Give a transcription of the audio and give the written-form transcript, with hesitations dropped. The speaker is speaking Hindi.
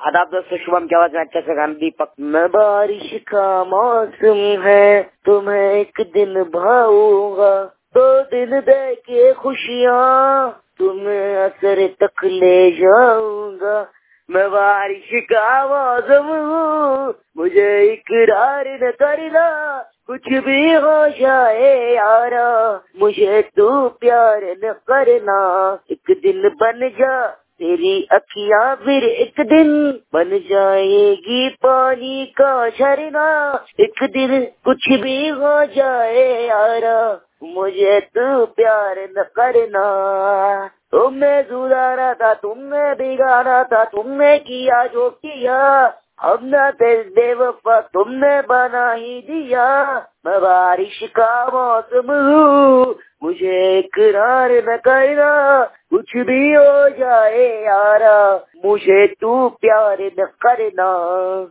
आदाब दोस्तों, शुभम की आवाज में अच्छा सा गाना दीपक। मैं बारिश का मौसम है, तुम्हें एक दिन भाऊंगा, 2 दिन दे के खुशियाँ तुम्हें असर तक ले जाऊंगा। मैं बारिश का मौसम हूँ, मुझे इकरार न करना, कुछ भी हो जाए यारा, मुझे तू प्यार न करना। एक दिन बन जा तेरी अखियाँ, फिर एक दिन बन जाएगी पानी का झरना। एक दिन कुछ भी हो जाए यारा, मुझे तू प्यार न करना। तुमने सुधारा था, तुमने बिगाड़ा था, तुमने किया जो किया, अब न तेरे बेवफा तुमने बना ही दिया। मैं बारिश का मौसम हूँ, मुझे इकरार न करना, कुछ भी हो जाए यारा, मुझे तू प्यार न करना।